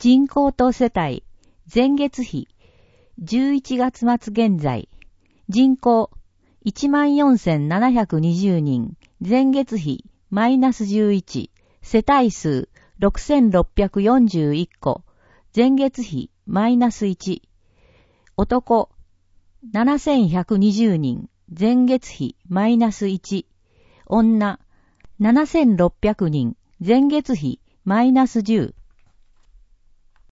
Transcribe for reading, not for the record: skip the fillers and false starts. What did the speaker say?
人口と世帯、前月比、11月末現在、人口、14,720 人、前月比、マイナス11、世帯数、6,641個、前月比、マイナス1、男、7,120 人、前月比、マイナス1、女、7,600 人、前月比、マイナス10、